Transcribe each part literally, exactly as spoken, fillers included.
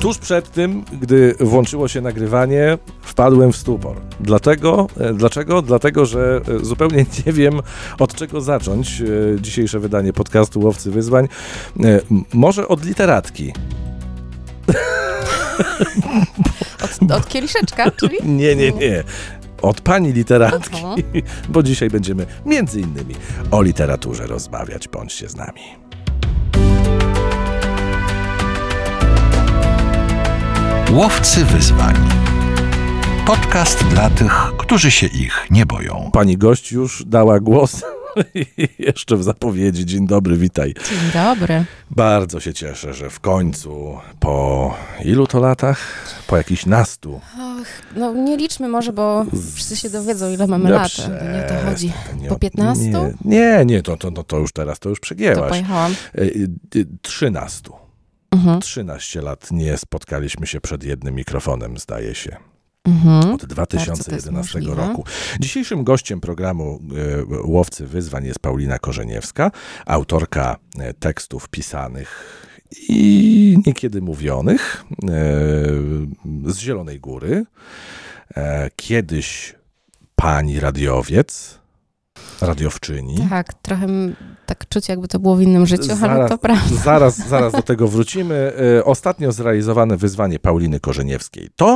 tuż przed tym, gdy włączyło się nagrywanie, wpadłem w stupor. Dlatego, dlaczego? Dlatego, że zupełnie nie wiem, od czego zacząć dzisiejsze wydanie podcastu Łowcy Wyzwań. Może od literatki. Od, od kieliszeczka, czyli? Nie, nie, nie. Od pani literatki, Aha. bo dzisiaj będziemy między innymi o literaturze rozmawiać. Bądźcie z nami. Łowcy Wyzwań. Podcast dla tych, którzy się ich nie boją. Pani gość już dała głos jeszcze w zapowiedzi. Dzień dobry, witaj. Dzień dobry. Bardzo się cieszę, że w końcu po ilu to latach? Po jakichś nastu. Och, no nie liczmy może, bo wszyscy się dowiedzą, ile mamy no lat. Nie o to chodzi. Nie, po piętnastu? Nie, nie, nie to, to, to, to już teraz, to już przegięłaś. To pojechałam. Trzynastu. Mhm. trzynaście lat nie spotkaliśmy się przed jednym mikrofonem, zdaje się. Mhm. Od dwa tysiące jedenastego roku. Dzisiejszym gościem programu y, Łowcy Wyzwań jest Paulina Korzeniewska, autorka y, tekstów pisanych i niekiedy mówionych y, z Zielonej Góry. Y, kiedyś pani radiowiec, radiowczyni. Tak, trochę tak czuć, jakby to było w innym życiu, zaraz, ale to prawda. Zaraz, zaraz do tego wrócimy. Y, ostatnio zrealizowane wyzwanie Pauliny Korzeniewskiej to...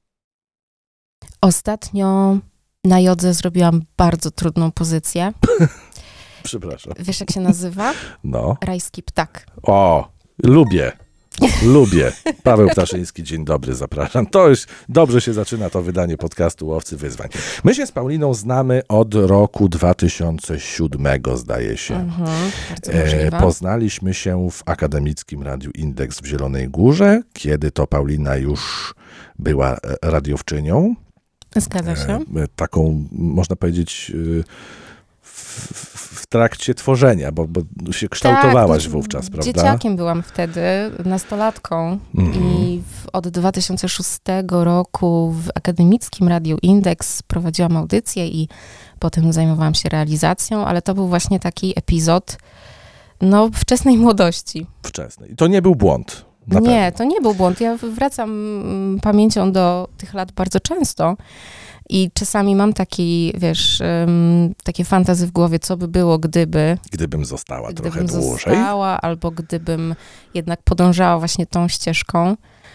Ostatnio na jodze zrobiłam bardzo trudną pozycję. Przepraszam. Wiesz, jak się nazywa? No. Rajski ptak. O, lubię. Lubię. Paweł Ptaszyński, dzień dobry, zapraszam. To już dobrze się zaczyna to wydanie podcastu Łowcy Wyzwań. My się z Pauliną znamy od roku dwa tysiące siódmego, zdaje się. Mhm, bardzo możliwe. E, poznaliśmy się w Akademickim Radiu Indeks w Zielonej Górze, kiedy to Paulina już była radiowczynią. Zgadza się. E, taką, można powiedzieć, w, w trakcie tworzenia, bo, bo się kształtowałaś tak, wówczas, prawda? Dzieciakiem byłam wtedy, nastolatką mm. i w, od dwa tysiące szóstego roku w Akademickim Radiu Indeks prowadziłam audycję i potem zajmowałam się realizacją, ale to był właśnie taki epizod no, wczesnej młodości. Wczesnej. I to nie był błąd. Nie, pewno. To nie był błąd. Ja wracam pamięcią do tych lat bardzo często i czasami mam taki, wiesz, um, takie fantazy w głowie, co by było, gdyby... Gdybym została gdybym trochę dłużej. Została, albo gdybym jednak podążała właśnie tą ścieżką.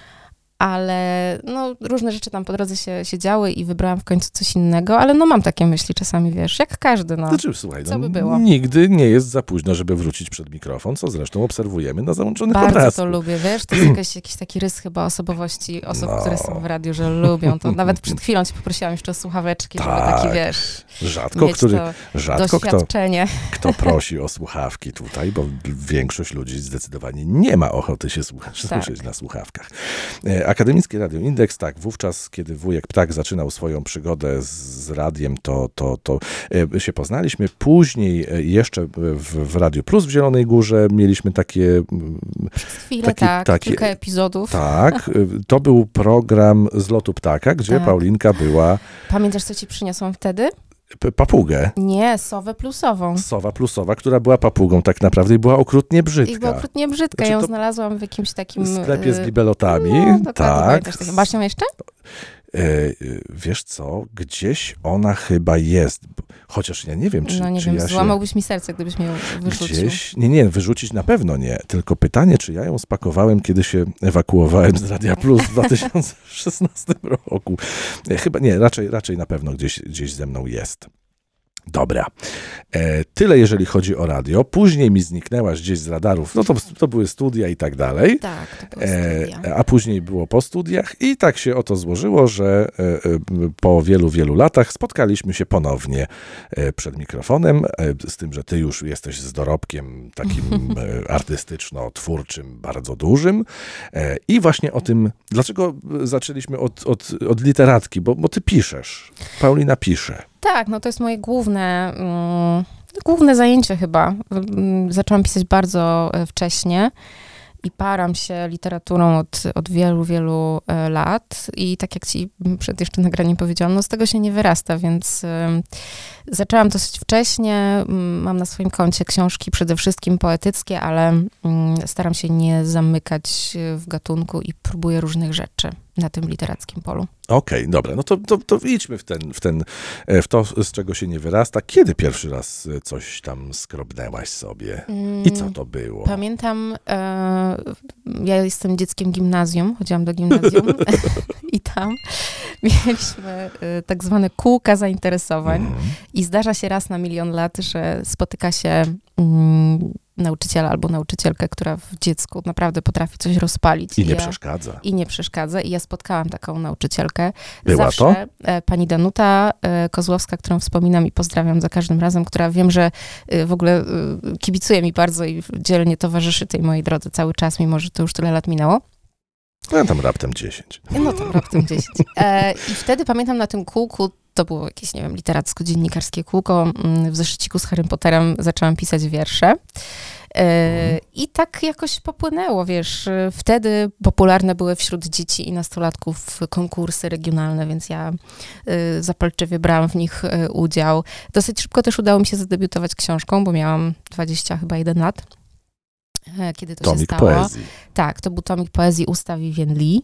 Ale no, różne rzeczy tam po drodze się, się działy i wybrałam w końcu coś innego, ale no mam takie myśli czasami, wiesz, jak każdy, no. Znaczy, słuchaj, co no, by było? Nigdy nie jest za późno, żeby wrócić przed mikrofon, co zresztą obserwujemy na załączonych Bardzo obrazku. to lubię, wiesz, to jest jakiś, jakiś taki rys chyba osobowości osób, no. które są w radiu, że lubią to. Nawet przed chwilą ci poprosiłam jeszcze o słuchaweczki, tak. żeby taki, wiesz, rzadko, mieć który, to rzadko doświadczenie. Kto, kto prosi o słuchawki tutaj, bo większość ludzi zdecydowanie nie ma ochoty się słuchać, tak. słyszeć na słuchawkach. Akademickie Radio Indeks, tak, wówczas, kiedy wujek Ptak zaczynał swoją przygodę z, z radiem, to, to, to e, się poznaliśmy. Później e, jeszcze w, w Radiu Plus w Zielonej Górze mieliśmy takie... Przez chwilę, takie, tak, takie, kilka epizodów. Tak, to był program z lotu ptaka, gdzie tak. Paulinka była... Pamiętasz, co ci przyniosłam wtedy? Papugę. Nie, sowę plusową. Sowa plusowa, która była papugą tak naprawdę i była okrutnie brzydka. I była okrutnie brzydka. Znaczy, ją znalazłam w jakimś takim... W sklepie z bibelotami. No, tak. Masz ją jeszcze? Wiesz co, gdzieś ona chyba jest, chociaż ja nie wiem, czy, no nie czy wiem, ja się... złamałbyś mi serce, gdybyś mnie ją wyrzucił. Gdzieś, nie, nie, wyrzucić na pewno nie, tylko pytanie, czy ja ją spakowałem, kiedy się ewakuowałem z Radia Plus w dwa tysiące szesnastym roku. Chyba nie, raczej, raczej na pewno gdzieś, gdzieś ze mną jest. Dobra. E, tyle jeżeli chodzi o radio. Później mi zniknęłaś gdzieś z radarów. No to, to były studia i tak dalej. Tak, to były studia. E, a później było po studiach i tak się oto złożyło, że e, e, po wielu, wielu latach spotkaliśmy się ponownie e, przed mikrofonem, e, z tym, że ty już jesteś z dorobkiem takim e, artystyczno-twórczym, bardzo dużym. E, I właśnie o tym, dlaczego zaczęliśmy od, od, od literatki, bo, bo ty piszesz. Paulina pisze. Tak, no to jest moje główne, mm, główne zajęcie chyba. Zaczęłam pisać bardzo wcześnie i param się literaturą od, od wielu, wielu e, lat i tak jak ci przed jeszcze nagraniem powiedziałam, no z tego się nie wyrasta, więc e, zaczęłam dosyć wcześnie. Mam na swoim koncie książki przede wszystkim poetyckie, ale mm, staram się nie zamykać w gatunku i próbuję różnych rzeczy na tym literackim polu. Okej, okay, dobra, no to, to, to idźmy w, ten, w, ten, w to, z czego się nie wyrasta. Kiedy pierwszy raz coś tam skrobnęłaś sobie? I co to było? Pamiętam, e, ja jestem dzieckiem gimnazjum, chodziłam do gimnazjum i tam mieliśmy e, tak zwane kółka zainteresowań mm. i zdarza się raz na milion lat, że spotyka się mm, nauczyciela albo nauczycielkę, która w dziecku naprawdę potrafi coś rozpalić. I nie ja, przeszkadza. I nie przeszkadza. I ja spotkałam taką nauczycielkę. Była Zawsze to? Pani Danuta Kozłowska, którą wspominam i pozdrawiam za każdym razem, która wiem, że w ogóle kibicuje mi bardzo i dzielnie towarzyszy tej mojej drodze cały czas, mimo że to już tyle lat minęło. No tam raptem dziesięć. No tam raptem dziesięć. E, I wtedy pamiętam na tym kółku, to było jakieś, nie wiem, literacko-dziennikarskie kółko, w zeszyciku z Harrym Potterem zaczęłam pisać wiersze. E, I tak jakoś popłynęło, wiesz. Wtedy popularne były wśród dzieci i nastolatków konkursy regionalne, więc ja y, zapalczywie brałam w nich y, udział. Dosyć szybko też udało mi się zadebiutować książką, bo miałam dwadzieścia chyba jeden lat. Kiedy to tomik się stało. Poezji. Tak, to był tomik poezji Usta Vivien Leigh.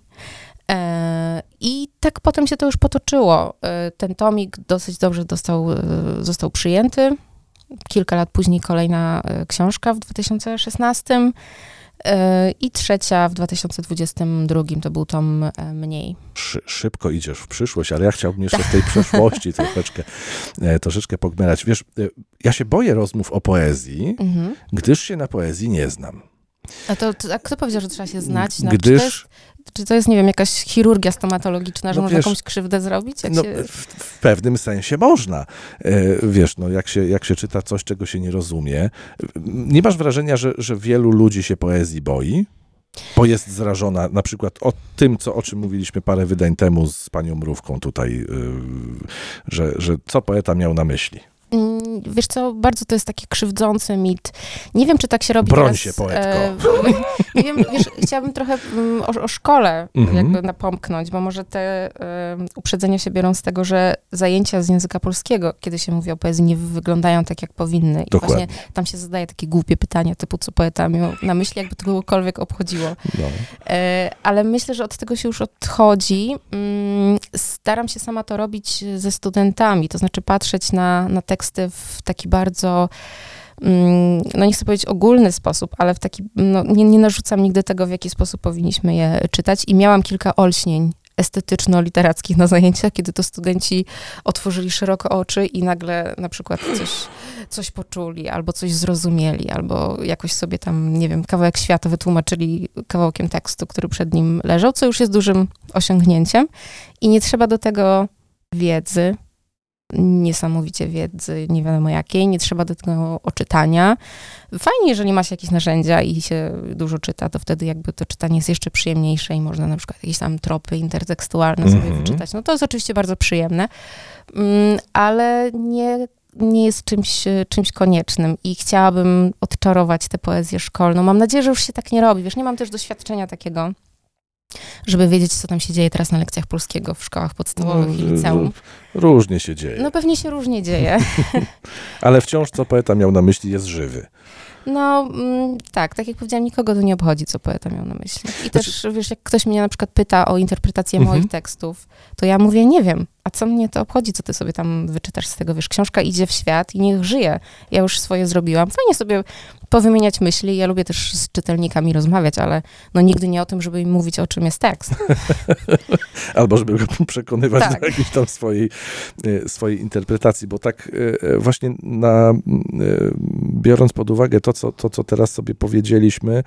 E, I tak potem się to już potoczyło. E, ten tomik dosyć dobrze dostał, e, został przyjęty. Kilka lat później kolejna e, książka w dwa tysiące szesnastym e, i trzecia w dwa tysiące dwudziestym drugim. To był tom e, mniej. Szy, szybko idziesz w przyszłość, ale ja chciałbym jeszcze w tej przeszłości troszeczkę, e, troszeczkę pogmerać. Wiesz, e, ja się boję rozmów o poezji, mhm. gdyż się na poezji nie znam. A to, to a kto powiedział, że trzeba się znać? No, gdyż... Czy to jest, czy to jest, nie wiem, jakaś chirurgia stomatologiczna, że no można wiesz, jakąś krzywdę zrobić? Jak no, się... w, w pewnym sensie można. E, wiesz, no jak się, jak się czyta coś, czego się nie rozumie. Nie masz wrażenia, że, że wielu ludzi się poezji boi? Bo jest zrażona na przykład o tym, co, o czym mówiliśmy parę wydań temu z panią Mrówką tutaj, yy, że, że co poeta miał na myśli. Wiesz co, bardzo to jest taki krzywdzący mit. Nie wiem, czy tak się robi Broń teraz, się, poetko. E, nie wiem, wiesz, chciałabym trochę mm, o, o szkole mm-hmm. jakby napomknąć, bo może te e, uprzedzenia się biorą z tego, że zajęcia z języka polskiego, kiedy się mówi o poezji, nie wyglądają tak, jak powinny. I Dokładnie. właśnie tam się zadaje takie głupie pytania, typu co poeta miał na myśli, jakby to kogokolwiek obchodziło. No. E, ale myślę, że od tego się już odchodzi. Mm, staram się sama to robić ze studentami, to znaczy patrzeć na, na teksty w taki bardzo, no nie chcę powiedzieć ogólny sposób, ale w taki, no nie, nie narzucam nigdy tego, w jaki sposób powinniśmy je czytać i miałam kilka olśnień estetyczno-literackich na zajęciach, kiedy to studenci otworzyli szeroko oczy i nagle na przykład coś, coś poczuli, albo coś zrozumieli, albo jakoś sobie tam, nie wiem, kawałek świata wytłumaczyli kawałkiem tekstu, który przed nim leżał, co już jest dużym osiągnięciem i nie trzeba do tego wiedzy, niesamowicie wiedzy, nie wiadomo jakiej, nie trzeba do tego oczytania. Fajnie, jeżeli ma się jakieś narzędzia i się dużo czyta, to wtedy jakby to czytanie jest jeszcze przyjemniejsze i można na przykład jakieś tam tropy intertekstualne mm-hmm. sobie wyczytać. No to jest oczywiście bardzo przyjemne, ale nie, nie jest czymś, czymś koniecznym i chciałabym odczarować tę poezję szkolną. Mam nadzieję, że już się tak nie robi. Wiesz, nie mam też doświadczenia takiego, żeby wiedzieć, co tam się dzieje teraz na lekcjach polskiego w szkołach podstawowych no, i liceum. Różnie się dzieje. No pewnie się różnie dzieje. Ale wciąż, co poeta miał na myśli, jest żywy. No mm, tak, tak jak powiedziałam, nikogo to nie obchodzi, co poeta miał na myśli. I też, znaczy... wiesz, jak ktoś mnie na przykład pyta o interpretację mhm. moich tekstów, to ja mówię, nie wiem, a co mnie to obchodzi, co ty sobie tam wyczytasz z tego, wiesz, książka idzie w świat i niech żyje. Ja już swoje zrobiłam. Fajnie sobie powymieniać myśli, ja lubię też z czytelnikami rozmawiać, ale no nigdy nie o tym, żeby im mówić, o czym jest tekst. Albo żeby go przekonywać tak. do jakiejś tam swojej, swojej interpretacji, bo tak właśnie na, biorąc pod uwagę to co, to, co teraz sobie powiedzieliśmy,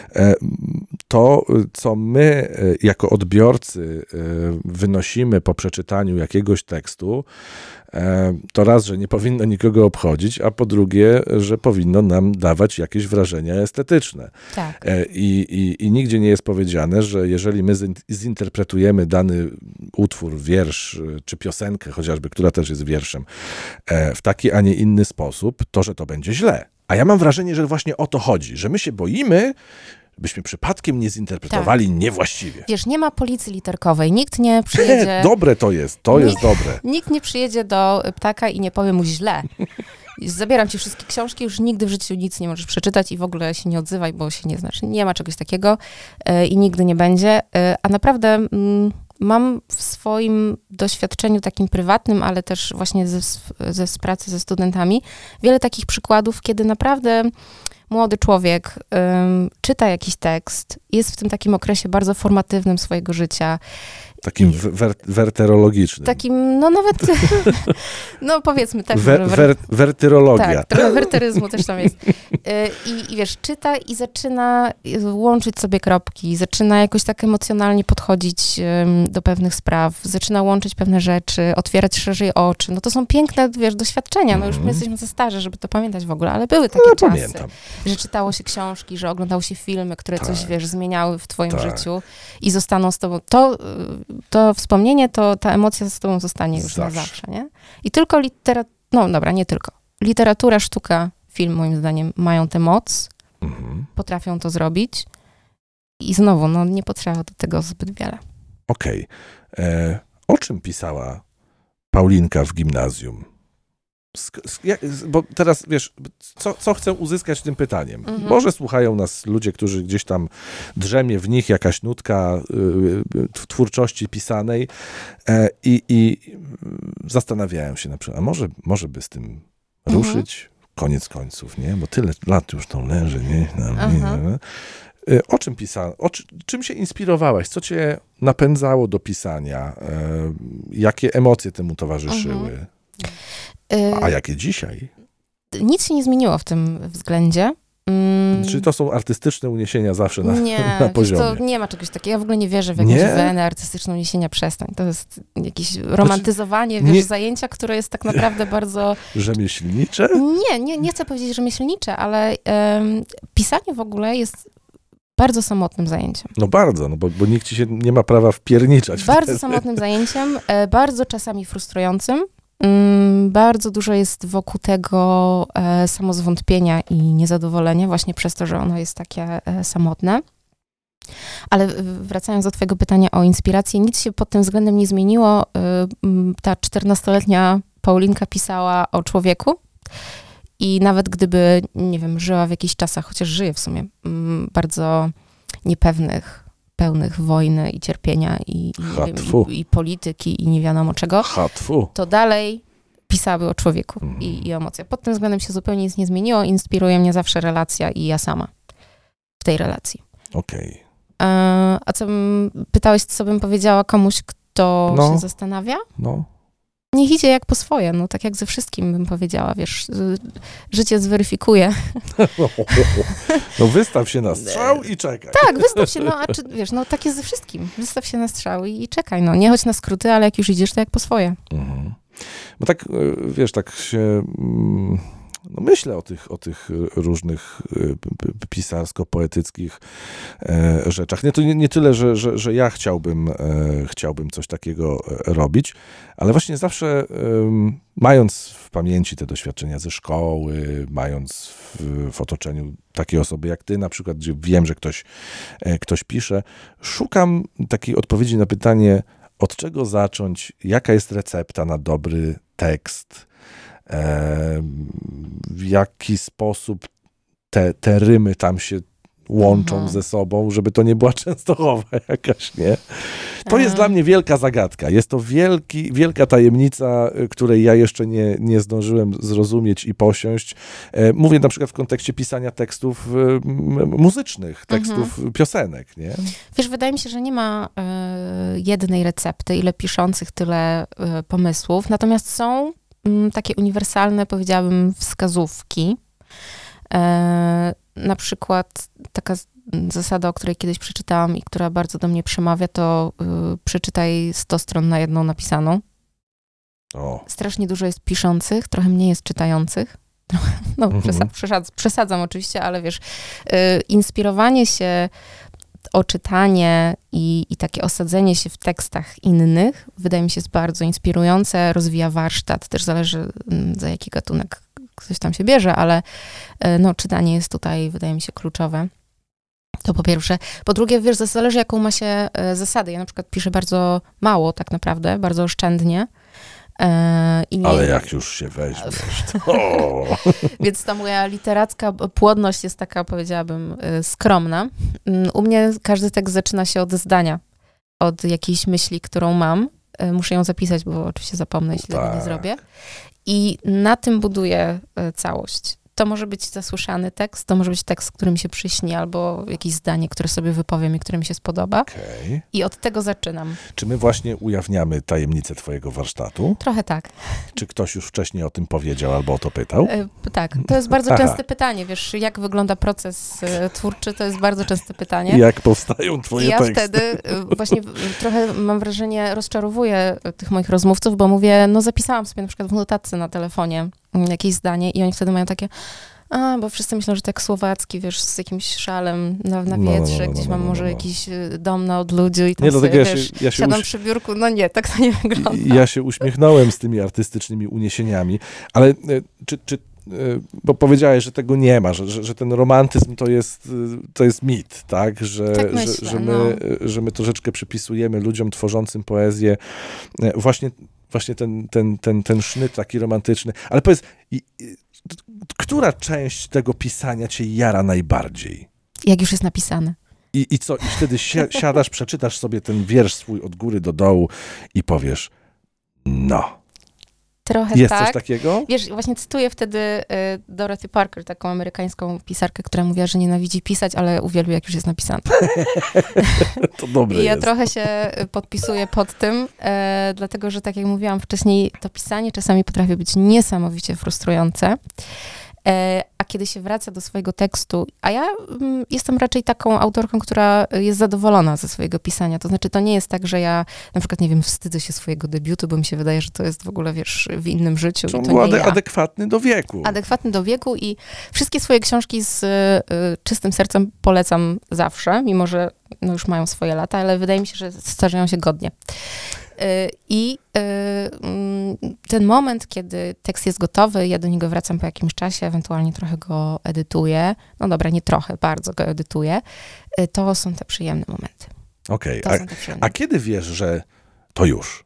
to, co my jako odbiorcy wynosimy po przeczytaniu jakiegoś tekstu, to raz, że nie powinno nikogo obchodzić, a po drugie, że powinno nam dawać jakieś wrażenia estetyczne. Tak. I, i, I nigdzie nie jest powiedziane, że jeżeli my zinterpretujemy dany utwór, wiersz czy piosenkę, chociażby, która też jest wierszem, w taki, a nie inny sposób, to, że to będzie źle. A ja mam wrażenie, że właśnie o to chodzi, że my się boimy, byśmy przypadkiem nie zinterpretowali tak. niewłaściwie. Wiesz, nie ma policji literkowej, nikt nie przyjedzie... Dobre to jest, to nikt, jest dobre. Nikt nie przyjedzie do ptaka i nie powie mu źle. Zabieram ci wszystkie książki, już nigdy w życiu nic nie możesz przeczytać i w ogóle się nie odzywaj, bo się nie znasz. Nie ma czegoś takiego yy, i nigdy nie będzie. Yy, a naprawdę yy, mam w swoim doświadczeniu takim prywatnym, ale też właśnie ze, ze z pracy ze studentami, wiele takich przykładów, kiedy naprawdę młody człowiek yy, czyta jakiś tekst, jest w tym takim okresie bardzo formatywnym swojego życia. Takim wer- werterologicznym. Takim, no nawet, no powiedzmy tak. Wer- wer- wertyrologia. Tak, trochę werteryzmu też tam jest. I, I wiesz, czyta i zaczyna łączyć sobie kropki, zaczyna jakoś tak emocjonalnie podchodzić um, do pewnych spraw, zaczyna łączyć pewne rzeczy, otwierać szerzej oczy. No to są piękne, wiesz, doświadczenia. No już my jesteśmy za starzy, żeby to pamiętać w ogóle, ale były takie no, czasy, pamiętam. że czytało się książki, że oglądało się filmy, które tak. coś, wiesz, zmieniały w twoim tak. życiu i zostaną z tobą. To to wspomnienie, to ta emocja z tobą zostanie już zawsze. na zawsze, nie? I tylko literatura, no dobra, nie tylko. Literatura, sztuka, film moim zdaniem mają tę moc, mhm. potrafią to zrobić i znowu, no nie potrzeba do tego zbyt wiele. Okej. Okay. O czym pisała Paulinka w gimnazjum? Sk- sk- bo teraz, wiesz, co, co chcę uzyskać tym pytaniem? Mhm. Może słuchają nas ludzie, którzy gdzieś tam drzemie w nich jakaś nutka y, twórczości pisanej y, i zastanawiają się na przykład, a może, może by z tym mhm. ruszyć? Koniec końców, nie? Bo tyle lat już tą leży, nie? No, nie? Y, o czym pisałeś? Czy, czym się inspirowałaś? Co cię napędzało do pisania? Y, jakie emocje temu towarzyszyły? Mhm. A jakie dzisiaj? Nic się nie zmieniło w tym względzie. Mm. Czy to są artystyczne uniesienia zawsze na, nie, na poziomie? To nie ma czegoś takiego. Ja w ogóle nie wierzę w jakieś wenę artystyczne uniesienia. Przestań. To jest jakieś romantyzowanie, znaczy, wiesz, nie... zajęcia, które jest tak naprawdę bardzo... Rzemieślnicze? Nie, nie, nie chcę powiedzieć rzemieślnicze, ale um, pisanie w ogóle jest bardzo samotnym zajęciem. No bardzo, no bo, bo nikt ci się nie ma prawa wpierniczać. Bardzo wtedy. samotnym zajęciem, e, bardzo czasami frustrującym. Mm, bardzo dużo jest wokół tego e, samozwątpienia i niezadowolenia, właśnie przez to, że ono jest takie e, samotne. Ale wracając do twojego pytania o inspirację, nic się pod tym względem nie zmieniło. E, ta czternastoletnia Paulinka pisała o człowieku i nawet gdyby, nie wiem, żyła w jakichś czasach, chociaż żyje w sumie, m, bardzo niepewnych, pełnych wojny i cierpienia i, i, wiem, i, i polityki i nie wiadomo czego, Hatfu. to dalej pisały o człowieku mm. i, i emocjach. Pod tym względem się zupełnie nic nie zmieniło. Inspiruje mnie zawsze relacja i ja sama w tej relacji. Okej. Okay. A, a co bym, pytałeś, co bym powiedziała komuś, kto no. się zastanawia? No. Niech idzie jak po swoje, no tak jak ze wszystkim bym powiedziała, wiesz, życie zweryfikuje. No wystaw się na strzał i czekaj. Tak, wystaw się, no a czy, wiesz, no tak jest ze wszystkim. Wystaw się na strzał i, i czekaj, no nie chodź na skróty, ale jak już idziesz, to jak po swoje. Mhm. Bo tak, wiesz, tak się... No myślę o tych, o tych różnych pisarsko-poetyckich rzeczach. Nie, to nie, nie tyle, że, że, że ja chciałbym, chciałbym coś takiego robić, ale właśnie zawsze mając w pamięci te doświadczenia ze szkoły, mając w, w otoczeniu takie osoby jak ty na przykład, gdzie wiem, że ktoś, ktoś pisze, szukam takiej odpowiedzi na pytanie, od czego zacząć, jaka jest recepta na dobry tekst, w jaki sposób te, te rymy tam się łączą mhm. ze sobą, żeby to nie była Częstochowa jakaś, nie? To jest dla mnie wielka zagadka. Jest to wielki, wielka tajemnica, której ja jeszcze nie, nie zdążyłem zrozumieć i posiąść. Mówię na przykład w kontekście pisania tekstów muzycznych, tekstów mhm. piosenek, nie? Wiesz, wydaje mi się, że nie ma y, jednej recepty, ile piszących, tyle y, pomysłów, natomiast są takie uniwersalne, powiedziałabym, wskazówki. E, na przykład taka zasada, o której kiedyś przeczytałam i która bardzo do mnie przemawia, to y, przeczytaj sto stron na jedną napisaną. O. Strasznie dużo jest piszących, trochę mniej jest czytających. No, mhm. przesad, przesad, przesadzam oczywiście, ale wiesz, y, inspirowanie się o czytanie i, i takie osadzenie się w tekstach innych, wydaje mi się, jest bardzo inspirujące, rozwija warsztat, też zależy, za jaki gatunek ktoś tam się bierze, ale no, czytanie jest tutaj, wydaje mi się, kluczowe. To po pierwsze. Po drugie, wiesz, zależy jaką ma się e, zasadę. Ja na przykład piszę bardzo mało tak naprawdę, bardzo oszczędnie. E, i nie, Ale jak już się weźmiesz, to... Więc ta moja literacka płodność jest taka, powiedziałabym, e, skromna. Mm, U mnie każdy tekst zaczyna się od zdania, od jakiejś myśli, którą mam. E, muszę ją zapisać, bo oczywiście zapomnę, jeśli Tak. tego nie zrobię. I na tym buduję e, całość. To może być zasłyszany tekst, to może być tekst, który mi się przyśni, albo jakieś zdanie, które sobie wypowiem i które mi się spodoba. Okay. I od tego zaczynam. Czy my właśnie ujawniamy tajemnicę twojego warsztatu? Trochę tak. Czy ktoś już wcześniej o tym powiedział albo o to pytał? E, tak, to jest bardzo Aha. częste pytanie. Wiesz, jak wygląda proces e, twórczy, to jest bardzo częste pytanie. I jak powstają twoje I ja teksty? wtedy e, właśnie w- trochę, mam wrażenie, rozczarowuję tych moich rozmówców, bo mówię, no zapisałam sobie na przykład w notatce na telefonie mm, jakieś zdanie i oni wtedy mają takie, a, bo wszyscy myślą, że tak słowacki, wiesz, z jakimś szalem na, na No, no, wietrze, no, no, gdzieś no, mam no, może no. jakiś e, dom na odludziu i tam Nie, sobie, dlatego ja wiesz, się, ja się siadam uś... przy biurku, no nie, tak to nie wygląda. Ja się uśmiechnąłem z tymi artystycznymi uniesieniami, ale e, czy, czy, e, bo powiedziałeś, że tego nie ma, że, że, że ten romantyzm to jest, e, to jest mit, tak? Że, Tak że, myślę, że, my, no. że my troszeczkę przypisujemy ludziom tworzącym poezję e, właśnie, właśnie ten, ten, ten, ten sznyt taki romantyczny. Ale powiedz, i, i, która część tego pisania cię jara najbardziej? Jak już jest napisane. I, i co? I wtedy si- siadasz, przeczytasz sobie ten wiersz swój od góry do dołu i powiesz, no. Trochę Jest tak. coś takiego? Wiesz, właśnie cytuję wtedy y, Dorothy Parker, taką amerykańską pisarkę, która mówiła, że nienawidzi pisać, ale uwielbia, jak już jest napisane. To dobre I ja jest. trochę się podpisuję pod tym, e, dlatego że tak jak mówiłam wcześniej, to pisanie czasami potrafi być niesamowicie frustrujące. E, a kiedy się wraca do swojego tekstu, a ja mm, jestem raczej taką autorką, która jest zadowolona ze swojego pisania. To znaczy, to nie jest tak, że ja na przykład, nie wiem, wstydzę się swojego debiutu, bo mi się wydaje, że to jest w ogóle, wiesz, w innym życiu. Czy on i to był nie ade- ja. adekwatny do wieku? Adekwatny do wieku i wszystkie swoje książki z y, czystym sercem polecam zawsze, mimo że no, już mają swoje lata, ale wydaje mi się, że starzeją się godnie. Y, I y, mm, ten moment, kiedy tekst jest gotowy, ja do niego wracam po jakimś czasie, ewentualnie trochę go edytuję, no dobra, nie trochę, bardzo go edytuję, y, to są te przyjemne momenty. Okej, To a, są te przyjemne. a kiedy wiesz, że to już?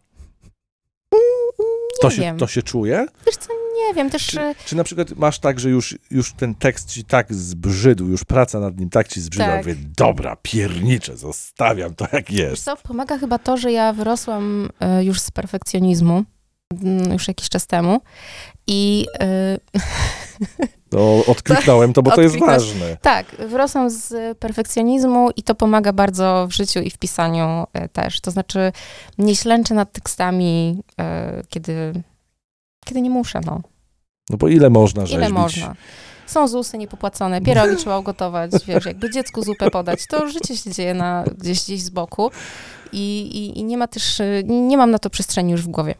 Nie To się, wiem. to się czuje? Wiesz co, nie wiem, też... Czy, czy na przykład masz tak, że już, już ten tekst ci tak zbrzydł, już praca nad nim tak ci zbrzydła, Tak. mówię, dobra, pierniczę, zostawiam to jak Wiesz jest. co, pomaga chyba to, że ja wyrosłam y, już z perfekcjonizmu, mm, już jakiś czas temu i y, No, odkliknąłem to, bo to jest Odkliknąłeś. ważne. tak, wyrosłam z perfekcjonizmu i to pomaga bardzo w życiu i w pisaniu y, też. To znaczy nie ślęczę nad tekstami, y, kiedy, kiedy nie muszę, no. No bo ile można rzeźbić? Ile można. Są zusy niepopłacone, pierogi trzeba ugotować, wiesz, jakby dziecku zupę podać, to życie się dzieje na, gdzieś, gdzieś z boku i, i, i nie ma też, y, nie mam na to przestrzeni już w głowie.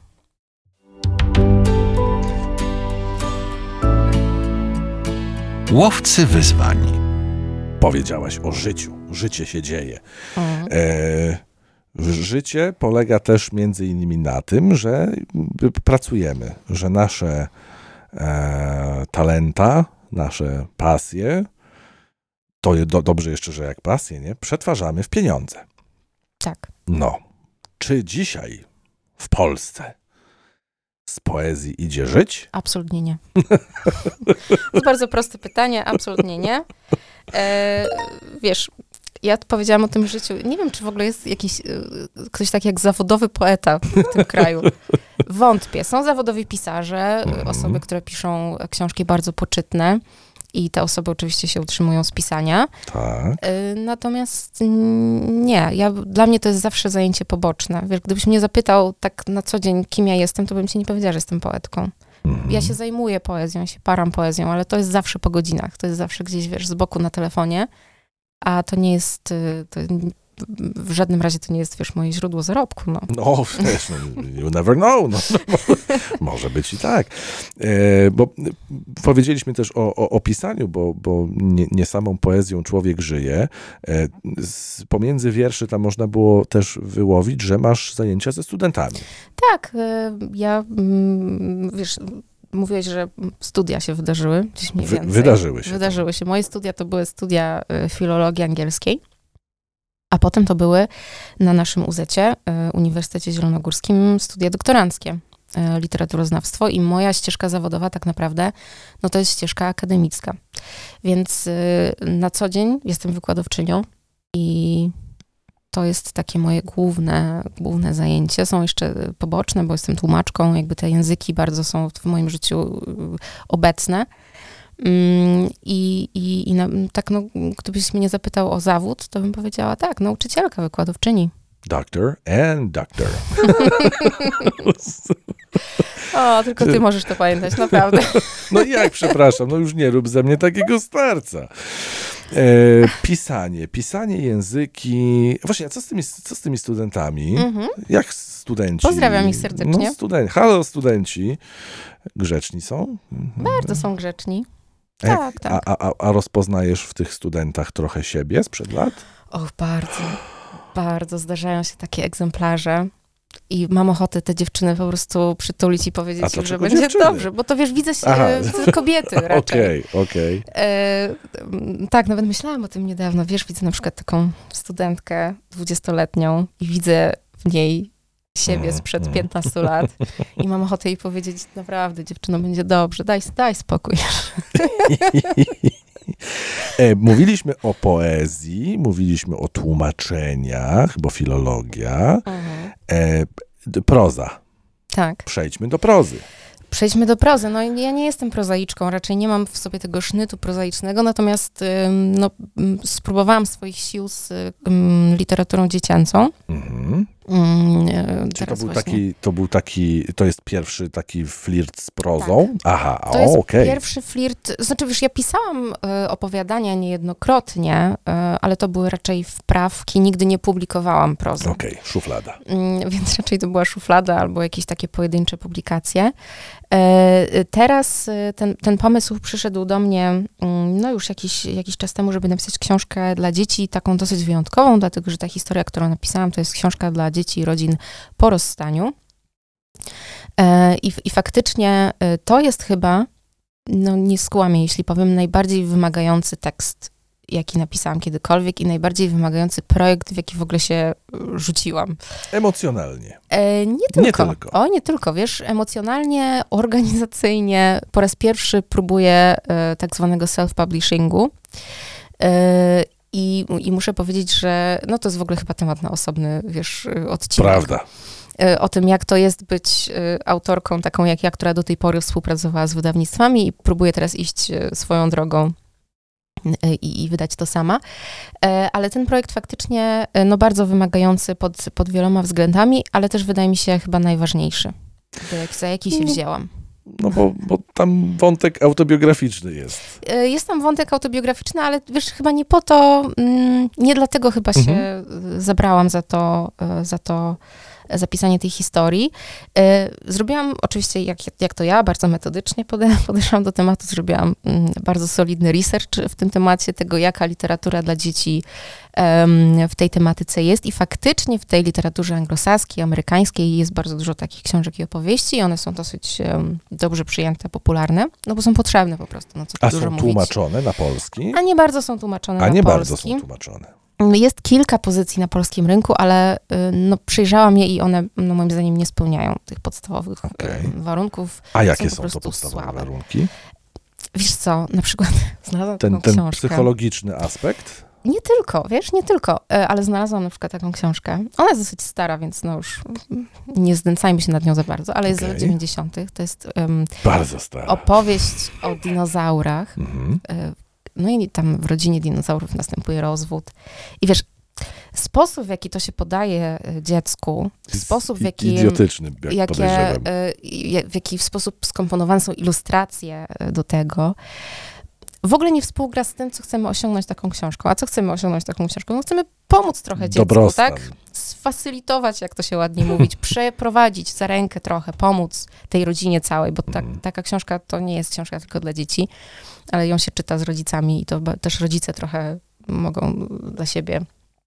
Łowcy wyzwań. Powiedziałaś o życiu. Życie się dzieje. Mm. E, życie polega też między innymi na tym, że pracujemy, że nasze e, talenta, nasze pasje, to je- do, dobrze jeszcze, że jak pasje, nie? Przetwarzamy w pieniądze. Tak. No. Czy dzisiaj w Polsce z poezji idzie żyć? Absolutnie nie. To jest bardzo proste pytanie, absolutnie nie. E, wiesz, ja powiedziałam o tym życiu, nie wiem, czy w ogóle jest jakiś, e, ktoś taki jak zawodowy poeta w tym kraju. Wątpię. Są zawodowi pisarze, Mhm. osoby, które piszą książki bardzo poczytne i te osoby oczywiście się utrzymują z pisania. Tak. E, natomiast mm, nie, ja, dla mnie to jest zawsze zajęcie poboczne. Wiesz, gdybyś mnie zapytał tak na co dzień, kim ja jestem, to bym ci nie powiedziała, że jestem poetką. Mhm. Ja się zajmuję poezją, ja się param poezją, ale to jest zawsze po godzinach. To jest zawsze gdzieś, wiesz, z boku na telefonie, a to nie jest, y, to w żadnym razie to nie jest, wiesz, moje źródło zarobku, no. No, wiesz, no, you never know. No, no, może być i tak. E, bo powiedzieliśmy też o, o, o pisaniu, bo, bo nie, nie samą poezją człowiek żyje. E, z, pomiędzy wierszy tam można było też wyłowić, że masz zajęcia ze studentami. Tak, y, ja, mm, wiesz, mówiłeś, że studia się wydarzyły, gdzieś mniej Wy, więcej. wydarzyły się. Wydarzyły się. Moje studia to były studia y, filologii angielskiej, a potem to były na naszym U Z-cie, y, Uniwersytecie Zielonogórskim, studia doktoranckie, y, literaturoznawstwo i moja ścieżka zawodowa tak naprawdę, no to jest ścieżka akademicka. Więc y, na co dzień jestem wykładowczynią i to jest takie moje główne, główne zajęcie. Są jeszcze poboczne, bo jestem tłumaczką, jakby te języki bardzo są w moim życiu obecne. I, i, i na, tak, no, gdybyś mnie zapytał o zawód, to bym powiedziała tak, nauczycielka, wykładowczyni. Doctor and doctor. O, tylko ty możesz to pamiętać, naprawdę. No jak, przepraszam, no już nie rób ze mnie takiego starca. E, pisanie, pisanie języki. Właśnie, a co z tymi, co z tymi studentami? Mhm. Jak studenci? Pozdrawiam ich serdecznie. No, studen- Halo, studenci. Grzeczni są? Bardzo są grzeczni. A jak- Tak, tak. A, a, a rozpoznajesz w tych studentach trochę siebie sprzed lat? Och, bardzo, bardzo zdarzają się takie egzemplarze. I mam ochotę te dziewczyny po prostu przytulić i A powiedzieć to im, że czego będzie dziewczyny? dobrze, bo to wiesz, widzę się Aha. z kobiety raczej. Okej, okej. E, tak, nawet myślałam o tym niedawno. Wiesz, widzę na przykład taką studentkę dwudziestoletnią i widzę w niej siebie Mm, sprzed mm. piętnastu lat i mam ochotę jej powiedzieć, naprawdę, dziewczyno, będzie dobrze, daj, daj spokój. E, Mówiliśmy o poezji, mówiliśmy o tłumaczeniach, bo filologia. Mhm. E, d- proza. Tak. Przejdźmy do prozy. Przejdźmy do prozy. No ja nie jestem prozaiczką, raczej nie mam w sobie tego sznytu prozaicznego, natomiast ym, no, ym, spróbowałam swoich sił z ym, literaturą dziecięcą. Mhm. Ym, y, Czy to teraz był, właśnie. taki, to był taki, to jest pierwszy taki flirt z prozą? Aha, To o, jest okej. pierwszy flirt, znaczy wiesz, ja pisałam y, opowiadania niejednokrotnie, y, ale to były raczej wprawki, nigdy nie publikowałam prozy. Okej, szuflada. Mm, więc raczej to była szuflada albo jakieś takie pojedyncze publikacje. E, Teraz e, ten, ten pomysł przyszedł do mnie mm, no już jakiś, jakiś czas temu, żeby napisać książkę dla dzieci, taką dosyć wyjątkową, dlatego że ta historia, którą napisałam, to jest książka dla dzieci i rodzin po rozstaniu. E, I, i faktycznie e, to jest chyba, no nie skłamię, jeśli powiem, najbardziej wymagający tekst, jaki napisałam kiedykolwiek i najbardziej wymagający projekt, w jaki w ogóle się rzuciłam. Emocjonalnie. E, nie tylko. Nie tylko. O, nie tylko, wiesz, emocjonalnie, organizacyjnie po raz pierwszy próbuję e, tak zwanego self-publishingu e, i, i muszę powiedzieć, że no to jest w ogóle chyba temat na osobny, wiesz, odcinek. Prawda. E, o tym, jak to jest być e, autorką taką jak ja, która do tej pory współpracowała z wydawnictwami i próbuje teraz iść e, swoją drogą i, i wydać to sama. Ale ten projekt faktycznie no, bardzo wymagający pod, pod wieloma względami, ale też wydaje mi się chyba najważniejszy, jak, za jaki się wzięłam. No bo, bo tam wątek autobiograficzny jest. Jest tam wątek autobiograficzny, ale wiesz, chyba nie po to, nie dlatego chyba się mhm. zabrałam za to, za to zapisanie tej historii. Zrobiłam oczywiście, jak, jak to ja, bardzo metodycznie podeszłam do tematu, zrobiłam bardzo solidny research w tym temacie tego, jaka literatura dla dzieci w tej tematyce jest i faktycznie w tej literaturze anglosaskiej, amerykańskiej jest bardzo dużo takich książek i opowieści i one są dosyć dobrze przyjęte, popularne, no bo są potrzebne po prostu. No co tu A dużo są mówić. tłumaczone na polski? A nie bardzo są tłumaczone A na nie polski. bardzo są tłumaczone. Jest kilka pozycji na polskim rynku, ale no, przyjrzałam je i one no, moim zdaniem nie spełniają tych podstawowych Okay. warunków. A jakie są, są, po to podstawowe słabe. warunki? Wiesz co, na przykład znalazłam Ten, taką ten książkę. psychologiczny aspekt? Nie tylko, wiesz, nie tylko, ale znalazłam na przykład taką książkę. Ona jest dosyć stara, więc no już nie znęcajmy się nad nią za bardzo, ale jest z Okay. lat dziewięćdziesiątych. To jest um, Bardzo stara. opowieść o dinozaurach. Mhm. No i tam w rodzinie dinozaurów następuje rozwód. I wiesz, sposób, w jaki to się podaje dziecku, sposób, w jaki... Idiotyczny, jak jakie, podejrzewam. w jaki sposób skomponowane są ilustracje do tego, w ogóle nie współgra z tym, co chcemy osiągnąć taką książką. A co chcemy osiągnąć taką książką? No chcemy pomóc trochę dziecku, Dobrostan. tak? Sfacylitować, jak to się ładnie mówić, przeprowadzić za rękę trochę, pomóc tej rodzinie całej, bo ta, Mhm. taka książka to nie jest książka tylko dla dzieci, ale ją się czyta z rodzicami i to ba- też rodzice trochę mogą dla siebie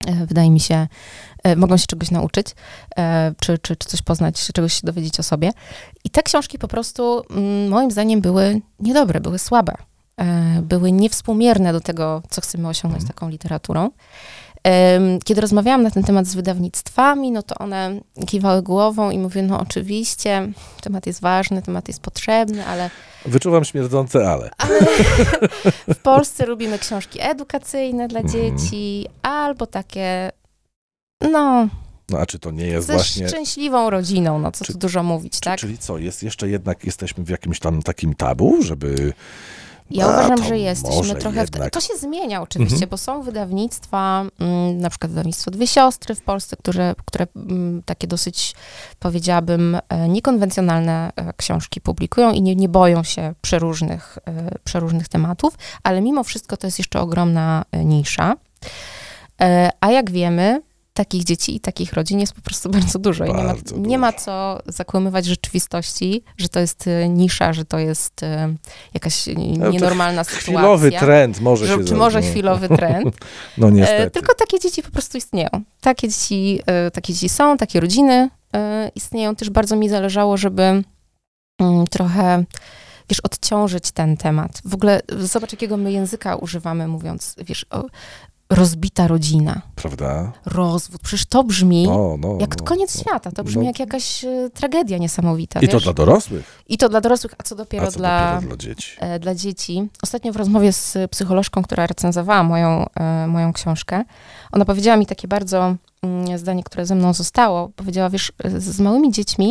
wydaje mi się, mogą się czegoś nauczyć, czy, czy, czy coś poznać, czegoś się dowiedzieć o sobie. I te książki po prostu moim zdaniem były niedobre, były słabe. Były niewspółmierne do tego, co chcemy osiągnąć mm. taką literaturą. Kiedy rozmawiałam na ten temat z wydawnictwami, no to one kiwały głową i mówiły, no oczywiście, temat jest ważny, temat jest potrzebny, ale... Wyczuwam śmierdzące ale. ale w Polsce lubimy książki edukacyjne dla dzieci, mm. albo takie, no... No a czy to nie jest ze właśnie... szczęśliwą rodziną, no co czy, tu dużo mówić, czy, tak? Czyli co, jest jeszcze jednak, jesteśmy w jakimś tam takim tabu, żeby... Ja A, uważam, że jesteśmy trochę... W jednak. To się zmienia oczywiście, Mhm. bo są wydawnictwa, m, na przykład wydawnictwo Dwie Siostry w Polsce, które, które m, takie dosyć, powiedziałabym, e, niekonwencjonalne e, książki publikują i nie, nie boją się przeróżnych, e, przeróżnych tematów, ale mimo wszystko to jest jeszcze ogromna e, nisza. E, a jak wiemy, takich dzieci i takich rodzin jest po prostu bardzo dużo. I nie ma, Bardzo nie ma dużo. co zakłamywać rzeczywistości, że to jest e, nisza, że to jest e, jakaś No, nienormalna sytuacja. Chwilowy trend może że, się... Czy za- może no. chwilowy trend. No niestety. E, tylko takie dzieci po prostu istnieją. Takie dzieci, e, takie dzieci są, takie rodziny e, istnieją. Też bardzo mi zależało, żeby mm, trochę, wiesz, odciążyć ten temat. W ogóle zobacz, jakiego my języka używamy, mówiąc, wiesz, o, rozbita rodzina, Prawda? rozwód. Przecież to brzmi No, no, jak no, koniec no. świata. To brzmi No. jak jakaś e, tragedia niesamowita, I wiesz? to dla dorosłych, I to dla dorosłych, a co dopiero a co dla... dopiero dla dzieci. e, dla dzieci. Ostatnio w rozmowie z psycholożką, która recenzowała moją, e, moją książkę, ona powiedziała mi takie bardzo mm, zdanie, które ze mną zostało. Powiedziała, wiesz, z, z małymi dziećmi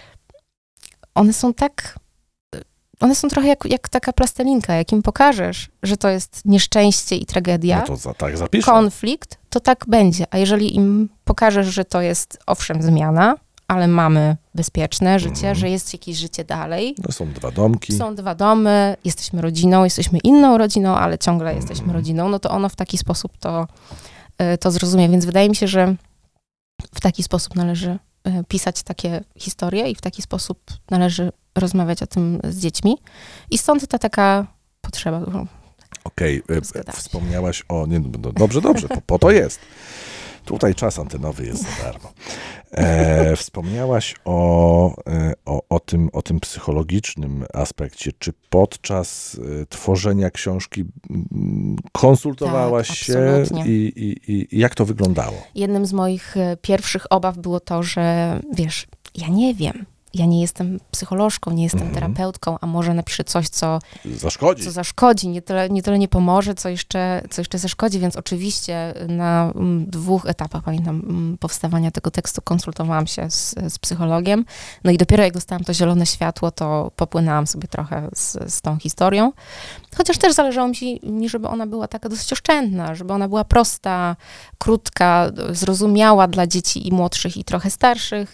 one są tak, one są trochę jak, jak taka plastelinka. Jak im pokażesz, że to jest nieszczęście i tragedia, No to za, tak zapiszę. konflikt, to tak będzie. A jeżeli im pokażesz, że to jest, owszem, zmiana, ale mamy bezpieczne życie, Mhm. że jest jakieś życie dalej, No są dwa domki. są dwa domy, jesteśmy rodziną, jesteśmy inną rodziną, ale ciągle jesteśmy Mhm. rodziną, no to ono w taki sposób to, y, to zrozumie. Więc wydaje mi się, że w taki sposób należy y, pisać takie historie i w taki sposób należy rozmawiać o tym z dziećmi. I stąd ta taka potrzeba. Okej, okay. Zgadza się. Wspomniałaś o... Nie, no dobrze, dobrze, po, po to jest. Tutaj czas antenowy jest za darmo. E, wspomniałaś o, e, o, o, tym, o tym psychologicznym aspekcie. Czy podczas e, tworzenia książki m, konsultowałaś Tak, się absolutnie. i, i, i jak to wyglądało? Jednym z moich y, pierwszych obaw było to, że wiesz, ja nie wiem, ja nie jestem psycholożką, nie jestem Mhm. terapeutką, a może napiszę coś, co Zaszkodzi. co zaszkodzi, nie tyle, nie tyle nie pomoże, co jeszcze, co jeszcze zaszkodzi, więc oczywiście na mm, dwóch etapach, pamiętam, mm, powstawania tego tekstu konsultowałam się z, z psychologiem, no i dopiero jak dostałam to zielone światło, to popłynęłam sobie trochę z, z tą historią, chociaż też zależało mi, mi, żeby ona była taka dosyć oszczędna, żeby ona była prosta, krótka, zrozumiała dla dzieci i młodszych, i trochę starszych.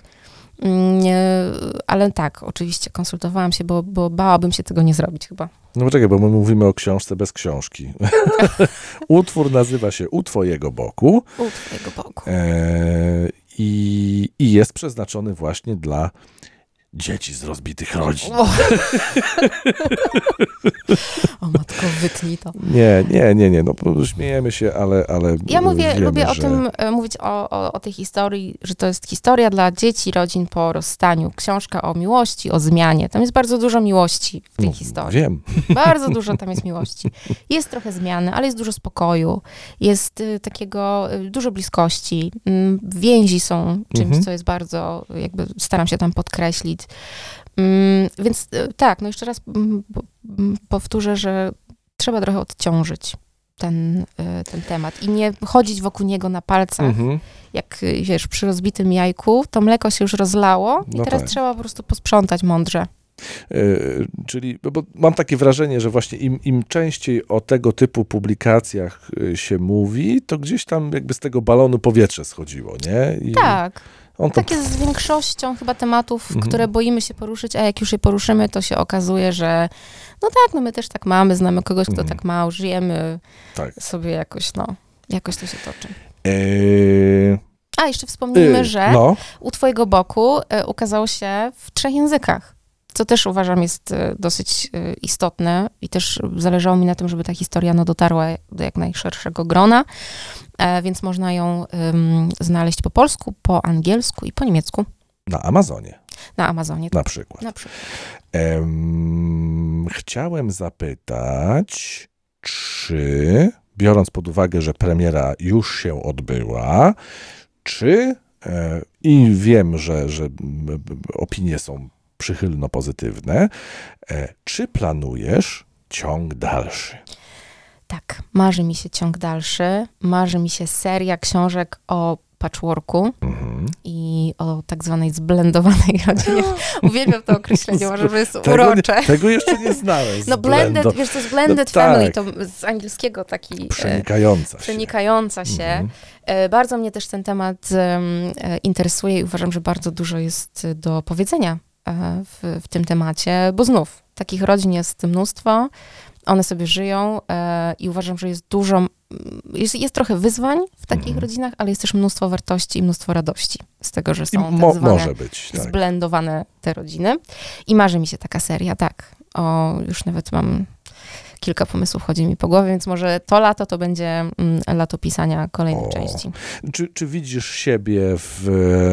Ale tak, oczywiście konsultowałam się, bo, bo bałabym się tego nie zrobić chyba. No poczekaj, bo my mówimy o książce bez książki. Utwór nazywa się U twojego boku. U twojego boku. E, i, I jest przeznaczony właśnie dla dzieci z rozbitych rodzin. O, o matko, wytnij to. Nie, nie, nie, nie, no śmiejemy się, ale, ale Ja mówię, wiemy, lubię o że... tym e, mówić, o, o, o tej historii, że to jest historia dla dzieci, rodzin po rozstaniu. Książka o miłości, o zmianie. Tam jest bardzo dużo miłości w tej No, historii. wiem. Bardzo dużo tam jest miłości. Jest trochę zmiany, ale jest dużo spokoju. Jest y, takiego, y, dużo bliskości. Y, więzi są czymś, Mhm. co jest bardzo, jakby staram się tam podkreślić. Y, więc y, tak, no jeszcze raz mm, po- mm, powtórzę, że trzeba trochę odciążyć ten, y, ten temat i nie chodzić wokół niego na palcach. Mhm. Jak, y, wiesz, przy rozbitym jajku, to mleko się już rozlało i No teraz tak. trzeba po prostu posprzątać mądrze. E, czyli, bo mam takie wrażenie, że właśnie im, im częściej o tego typu publikacjach e, się mówi, to gdzieś tam jakby z tego balonu powietrze schodziło, nie? I Tak. on tam, Tak jest z większością chyba tematów, Mhm. które boimy się poruszyć, a jak już je poruszymy, to się okazuje, że no tak, no my też tak mamy, znamy kogoś, kto Mhm. tak ma, żyjemy tak. sobie jakoś, no, jakoś to się toczy. E, A, jeszcze wspomnijmy, e, że No, u twojego boku e, ukazało się w trzech językach. co też uważam jest dosyć istotne i też zależało mi na tym, żeby ta historia no, dotarła do jak najszerszego grona, więc można ją um, znaleźć po polsku, po angielsku i po niemiecku. Na Amazonie. Na Amazonie. Na przykład. Na przykład. Um, chciałem zapytać, czy, biorąc pod uwagę, że premiera już się odbyła, czy e, i wiem, że, że opinie są przychylno pozytywne, e, czy planujesz ciąg dalszy? Tak, marzy mi się ciąg dalszy, marzy mi się seria książek o patchworku mhm. i o tak zwanej zblendowanej rodzinie. Uwielbiam to określenie, uważam, że jest tego urocze. Nie, tego jeszcze nie znałem. No blended, Blendo. Wiesz, to jest blended no, family, tak. To z angielskiego taki... Przenikająca e, się. Przenikająca się. Mhm. E, bardzo mnie też ten temat e, interesuje i uważam, że bardzo dużo jest do powiedzenia e, w, w tym temacie, bo znów, takich rodzin jest mnóstwo, one sobie żyją e, i uważam, że jest dużo, jest, jest trochę wyzwań w takich mm. rodzinach, ale jest też mnóstwo wartości i mnóstwo radości z tego, że są mo- tak zwane może być, tak. zblendowane te rodziny. I marzy mi się taka seria, tak. O, już nawet mam kilka pomysłów, chodzi mi po głowie, więc może to lato to będzie mm, lato pisania kolejnej o. części. Czy, czy widzisz siebie w...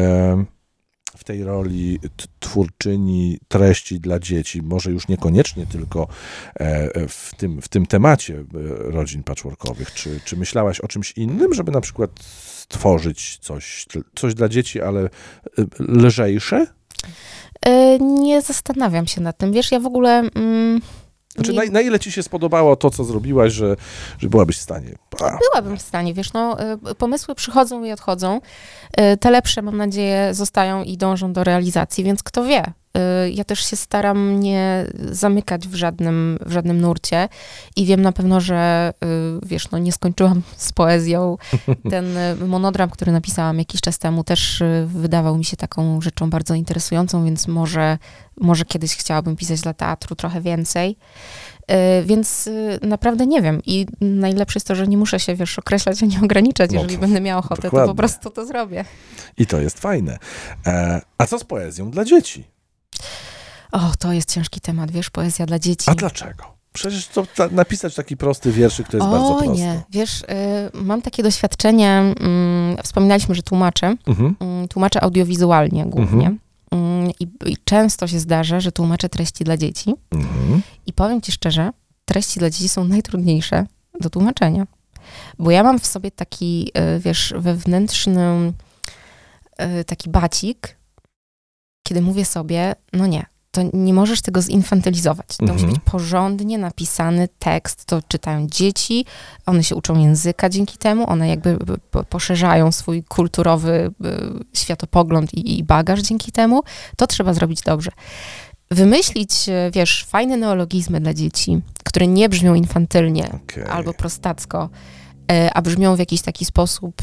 w tej roli t- twórczyni treści dla dzieci, może już niekoniecznie tylko e, w, tym, w tym temacie e, rodzin patchworkowych. Czy, czy myślałaś o czymś innym, żeby na przykład stworzyć coś, coś dla dzieci, ale e, lżejsze? E, nie zastanawiam się nad tym. Wiesz, ja w ogóle... Mm, Znaczy, na, na ile ci się spodobało to, co zrobiłaś, że, że byłabyś w stanie? A. Byłabym w stanie, wiesz, no, pomysły przychodzą i odchodzą. Te lepsze, mam nadzieję, zostają i dążą do realizacji, więc kto wie. Ja też się staram nie zamykać w żadnym, w żadnym nurcie i wiem na pewno, że wiesz, no nie skończyłam z poezją. Ten monodram, który napisałam jakiś czas temu, też wydawał mi się taką rzeczą bardzo interesującą, więc może, może kiedyś chciałabym pisać dla teatru trochę więcej. Więc naprawdę nie wiem. I najlepsze jest to, że nie muszę się, wiesz, określać, ani ograniczać. No, jeżeli będę miała ochotę, dokładnie. To po prostu to zrobię. I to jest fajne. E, a co z poezją dla dzieci? O, to jest ciężki temat, wiesz, poezja dla dzieci. A dlaczego? Przecież to ta, napisać taki prosty wierszyk to jest o, bardzo proste. O nie, wiesz, y, mam takie doświadczenie, y, wspominaliśmy, że tłumaczę, mhm. y, tłumaczę audiowizualnie głównie. Mhm. I, I często się zdarza, że tłumaczę treści dla dzieci. Mhm. I powiem ci szczerze, treści dla dzieci są najtrudniejsze do tłumaczenia. Bo ja mam w sobie taki, wiesz, wewnętrzny taki bacik, kiedy mówię sobie, no nie, to nie możesz tego zinfantylizować. To mhm. musi być porządnie napisany tekst, to czytają dzieci, one się uczą języka dzięki temu, one jakby poszerzają swój kulturowy światopogląd i, i bagaż dzięki temu. To trzeba zrobić dobrze. Wymyślić, wiesz, fajne neologizmy dla dzieci, które nie brzmią infantylnie okay. albo prostacko, a brzmią w jakiś taki sposób,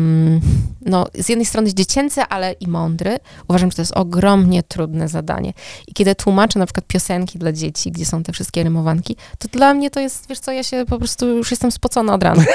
no z jednej strony dziecięcy, ale i mądry. Uważam, że to jest ogromnie trudne zadanie. I kiedy tłumaczę na przykład piosenki dla dzieci, gdzie są te wszystkie rymowanki, to dla mnie to jest, wiesz co, ja się po prostu już jestem spocona od rana.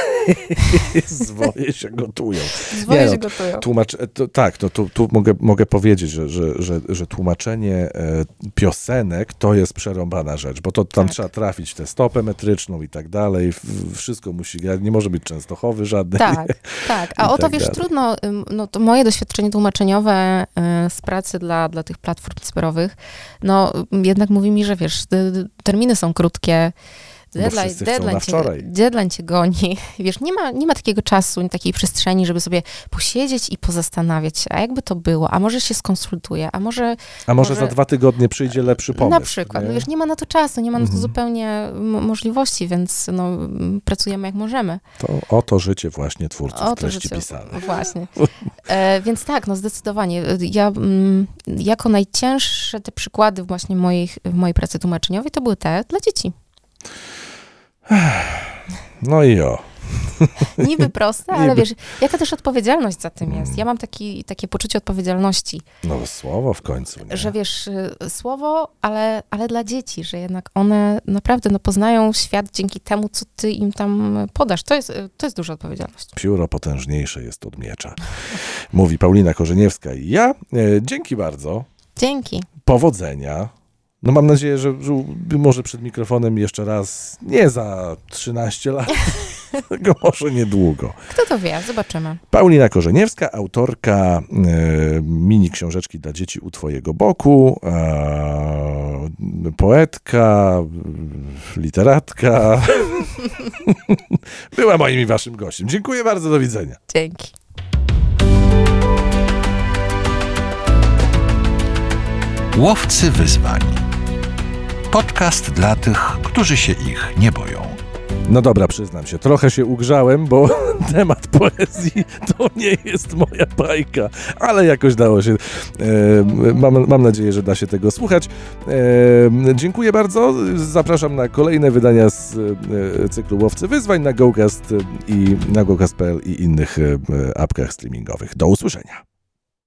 Zwoje się gotują. Zwoje Nie, się no, gotują. Tłumacz, to, tak, no, tu, tu mogę, mogę powiedzieć, że, że, że, że tłumaczenie e, piosenek to jest przerąbana rzecz, bo to tam tak. trzeba trafić w tę stopę metryczną i tak dalej. W, wszystko musi grać, nie może być częstochowy żadny. Tak, tak. A o to, tak wiesz, dalej. Trudno, no to moje doświadczenie tłumaczeniowe z pracy dla, dla tych platform cyfrowych, no jednak mówi mi, że wiesz, terminy są krótkie, deadline, deadline, cię, deadline cię goni. Wiesz, nie ma, nie ma takiego czasu, takiej przestrzeni, żeby sobie posiedzieć i pozastanawiać się, a jakby to było, a może się skonsultuje, a może... A może, może za dwa tygodnie przyjdzie lepszy pomysł. Na przykład. No wiesz, nie ma na to czasu, nie ma na to mhm. zupełnie m- możliwości, więc no, pracujemy jak możemy. To oto życie właśnie twórców oto treści życie, pisanych. Właśnie. E, więc tak, no zdecydowanie. Ja m, jako najcięższe te przykłady właśnie moich, w mojej pracy tłumaczeniowej to były te dla dzieci. No i o. Niby proste, ale Niby. wiesz, jaka też odpowiedzialność za tym jest. Ja mam taki, takie poczucie odpowiedzialności. No słowo w końcu, nie? Że wiesz, słowo, ale, ale dla dzieci, że jednak one naprawdę no, poznają świat dzięki temu, co ty im tam podasz. To jest, to jest duża odpowiedzialność. Pióro potężniejsze jest od miecza. Mówi Paulina Korzeniewska i ja. Dzięki bardzo. Dzięki. Powodzenia. No mam nadzieję, że, że może przed mikrofonem jeszcze raz, nie za trzynaście lat, tylko może niedługo. Kto to wie? Zobaczymy. Paulina Korzeniewska, autorka e, mini książeczki dla dzieci u twojego boku, e, poetka, literatka. Była moim i waszym gościem. Dziękuję bardzo, do widzenia. Dzięki. Łowcy wyzwań. Podcast dla tych, którzy się ich nie boją. No dobra, przyznam się, trochę się ugrzałem, bo temat poezji to nie jest moja bajka, ale jakoś dało się. E, mam, mam nadzieję, że da się tego słuchać. E, dziękuję bardzo. Zapraszam na kolejne wydania z e, cyklu Łowcy Wyzwań na GoCast i na GoCast kropka pe el i innych e, apkach streamingowych. Do usłyszenia.